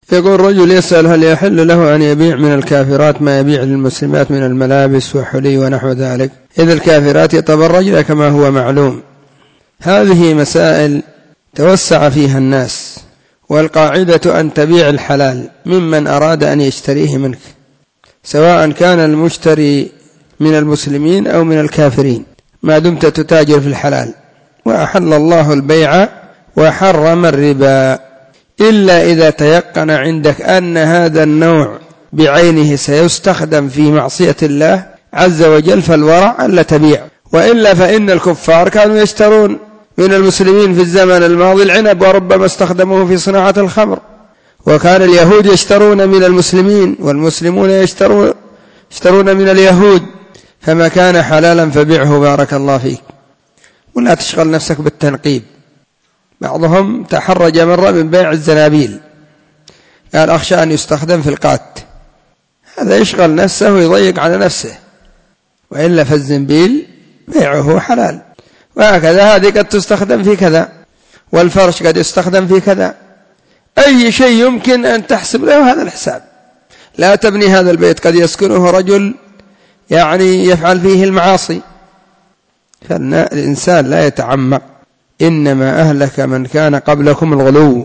يقول رجل يسأل: هل يحل له أن يبيع من الكافرات ما يبيع للمسلمات من الملابس وحلي ونحو ذلك، إذ الكافرات يتبرجن كما هو معلوم؟ هذه مسائل توسع فيها الناس، والقاعدة أن تبيع الحلال ممن أراد أن يشتريه منك، سواء كان المشتري من المسلمين أو من الكافرين، ما دمت تتاجر في الحلال. وأحل الله البيع وحرم الربا، إلا إذا تيقن عندك أن هذا النوع بعينه سيستخدم في معصية الله عز وجل، فالورع ألا تبيع. وإلا فإن الكفار كانوا يشترون من المسلمين في الزمن الماضي العنب، وربما استخدموه في صناعة الخمر، وكان اليهود يشترون من المسلمين، والمسلمون يشترون من اليهود، فما كان حلالا فبيعه بارك الله فيك، ولا تشغل نفسك بالتنقيب. بعضهم تحرج مرة من بيع الزنابيل، قال: أخشى أن يستخدم في القات، هذا يشغل نفسه ويضيق على نفسه، وإلا فالزنبيل بيعه حلال. وهكذا هذه قد تستخدم في كذا، والفرش قد يستخدم في كذا، أي شيء يمكن أن تحسب له هذا الحساب. لا تبني هذا البيت قد يسكنه رجل يفعل فيه المعاصي، فالإنسان لا يتعمق، إنما أهلك من كان قبلكم الغلو.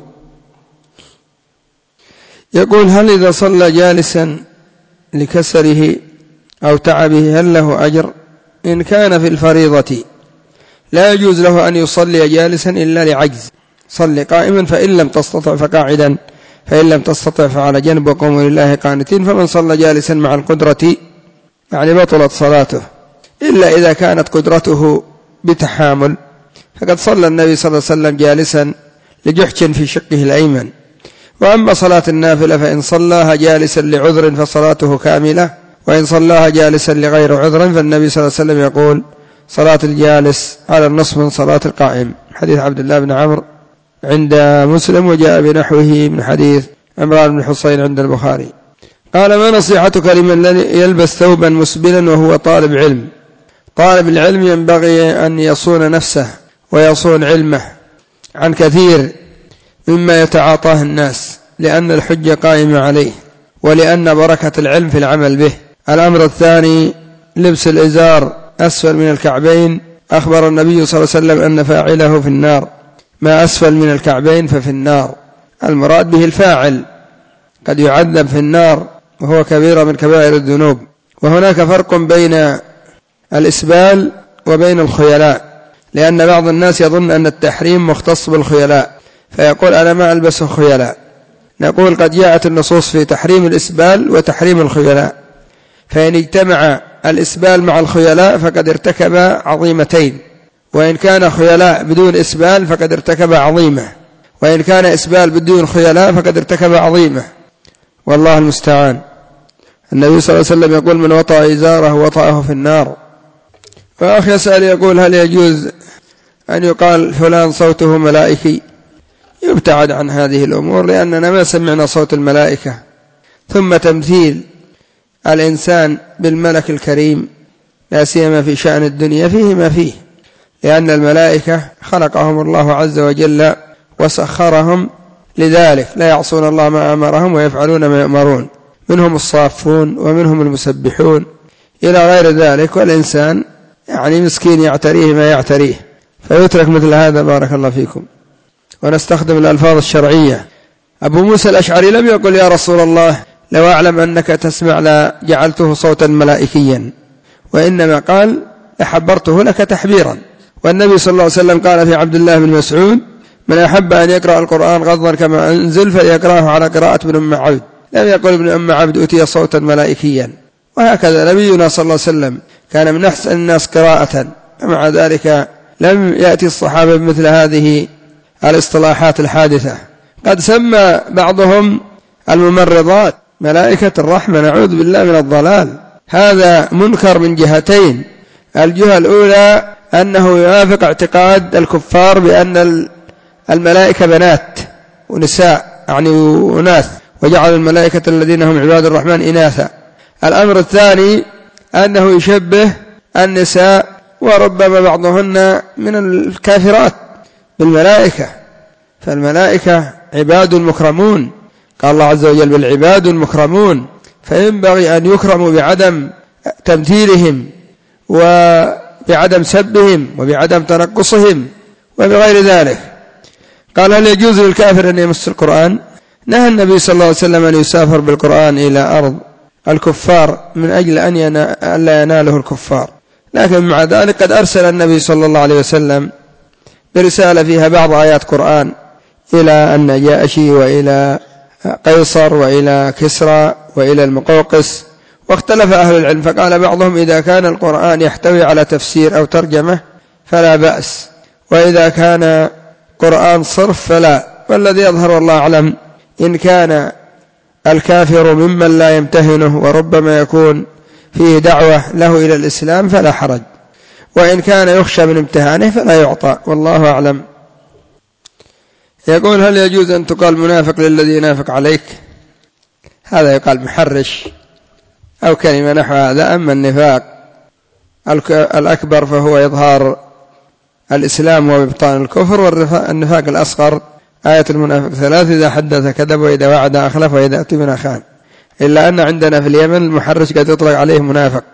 يقول: هل إذا صلى جالسا لكسره أو تعبه هل له أجر؟ إن كان في الفريضة لا يجوز له أن يصلي جالسا إلا لعجز، صلي قائما فإن لم تستطع فقاعدا، فإن لم تستطع فعلى جنب، وقوموا لله قانتين. فمن صلى جالسا مع القدرة بطلت صلاته، إلا إذا كانت قدرته بتحامل، فقد صلى النبي صلى الله عليه وسلم جالسا لجحش في شقه الأيمن. وأما صلاة النافلة فإن صلاها جالسا لعذر فصلاته كاملة، وإن صلاها جالسا لغير عذر فالنبي صلى الله عليه وسلم يقول: صلاة الجالس على النصف من صلاة القائم. حديث عبد الله بن عمرو عند مسلم، وجاء بنحوه من حديث عمران بن حصين عند البخاري. قال: ما نصيحتك لمن يلبس ثوبا مسبلا وهو طالب علم؟ طالب العلم ينبغي أن يصون نفسه ويصون علمه عن كثير مما يتعاطاه الناس، لأن الحجة قائمة عليه، ولأن بركة العلم في العمل به. الأمر الثاني: لبس الإزار أسفل من الكعبين، أخبر النبي صلى الله عليه وسلم أن فاعله في النار، ما أسفل من الكعبين ففي النار. المراد به الفاعل، قد يعذب في النار وهو كبيرة من كبائر الذنوب. وهناك فرق بين الإسبال وبين الخيلاء، لأن بعض الناس يظن أن التحريم مختص بالخيلاء، فيقول: أنا ما ألبس خيلاء. نقول: قد جاءت النصوص في تحريم الإسبال وتحريم الخيلاء، فإن اجتمع الإسبال مع الخيلاء فقد ارتكب عظيمتين، وإن كان خيلاء بدون إسبال فقد ارتكب عظيمة، وإن كان إسبال بدون خيلاء فقد ارتكب عظيمة، والله المستعان. النبي صلى الله عليه وسلم يقول: من وطأ إزاره وطأه في النار. وأخ يسأل يقول: هل يجوز أن يقال فلان صوته ملائكي؟ يبتعد عن هذه الأمور، لأننا ما سمعنا صوت الملائكة. ثم تمثيل الإنسان بالملك الكريم لا سيما في شأن الدنيا فيه ما فيه، لأن الملائكة خلقهم الله عز وجل وسخرهم لذلك، لا يعصون الله ما أمرهم ويفعلون ما يؤمرون، منهم الصافون ومنهم المسبحون إلى غير ذلك. والإنسان مسكين يعتريه ما يعتريه، فيترك مثل هذا بارك الله فيكم. ونستخدم الألفاظ الشرعية. أبو موسى الأشعري لم يقل: يا رسول الله لو أعلم أنك تسمع لا جعلته صوتا ملائكيا، وإنما قال: أحبرته لك تحبيرا. والنبي صلى الله عليه وسلم قال في عبد الله بن مسعود: من أحب أن يقرأ القرآن غضا كما أنزل فليقرأه على قراءة ابن أم عبد. لم يقل ابن أم عبد أتي صوتا ملائكيا. وهكذا نبينا صلى الله عليه وسلم كان من أحسن الناس قراءة، ومع ذلك لم يأتي الصحابة بمثل هذه الاصطلاحات الحادثة. قد سمى بعضهم الممرضات ملائكة الرحمة، نعوذ بالله من الضلال. هذا منكر من جهتين: الجهة الأولى أنه يوافق اعتقاد الكفار بأن الملائكة بنات ونساء، أناث، وجعل الملائكة الذين هم عباد الرحمن إناثا. الأمر الثاني أنه يشبه النساء، وربما بعضهن من الكافرات بالملائكة، فالملائكة عباد مكرمون قال الله عز وجل بالعباد المكرمون، فينبغي أن يكرموا بعدم تمثيلهم وبعدم سبهم وبعدم تنقصهم وبغير ذلك. قال هل يجوز للكافر أن يمس القرآن؟ نهى النبي صلى الله عليه وسلم أن يسافر بالقرآن إلى أرض الكفار من أجل أن لا يناله الكفار، لكن مع ذلك قد أرسل النبي صلى الله عليه وسلم برسالة فيها بعض آيات قرآن إلى النجاشي وإلى قيصر وإلى كسرى وإلى المقوقس، واختلف أهل العلم، فقال بعضهم إذا كان القرآن يحتوي على تفسير أو ترجمة فلا بأس، وإذا كان قرآن صرف فلا. والذي يظهر والله أعلم إن كان الكافر ممن لا يمتهنه وربما يكون فيه دعوة له إلى الإسلام فلا حرج، وإن كان يخشى من امتهانه فلا يعطى، والله أعلم. يقول هل يجوز أن تقال منافق للذي ينافق عليك؟ هذا يقال محرش أو كلمة نحو هذا. أما النفاق الأكبر فهو إظهار الإسلام وإبطان الكفر، والنفاق الأصغر آية المنافق 3: إذا حدث كذب وإذا وعد أخلف وإذا اؤتمن خان. إلا أن عندنا في اليمن المحرش قد يطلق عليه منافق،